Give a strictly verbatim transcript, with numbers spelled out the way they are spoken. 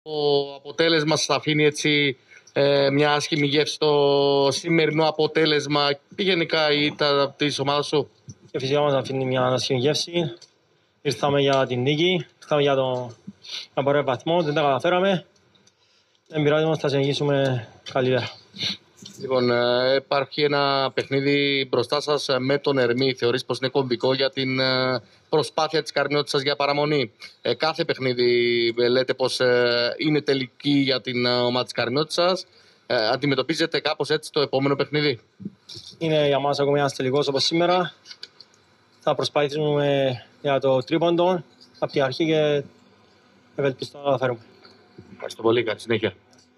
Το αποτέλεσμα σας αφήνει έτσι ε, μια άσχημη γεύση στο σημερινό αποτέλεσμα και γενικά η ήττα της ομάδας σου? Και φυσικά μας αφήνει μια άσχημη γεύση. Ήρθαμε για την νίκη, ήρθαμε για το να πάρουμε βαθμό, δεν τα καταφέραμε. Δεν πειράζει όμως, θα συνεχίσουμε καλύτερα. Λοιπόν, ε, υπάρχει ένα παιχνίδι μπροστά σας με τον Ερμή. Θεωρείς πως είναι κομβικό για την ε, προσπάθεια της Καρμιώτισσας για παραμονή? Ε, κάθε παιχνίδι ε, λέτε πως ε, είναι τελική για την ε, ομάδα της Καρμιώτισσας. Ε, αντιμετωπίζετε κάπως έτσι το επόμενο παιχνίδι? Είναι για μας ακόμα ένας τελικός όπως σήμερα. Θα προσπαθήσουμε για το τρίποντο από την αρχή και ευελπιστώ να τα καταφέρουμε. Ευχαριστώ πολύ, καλή συνέχεια.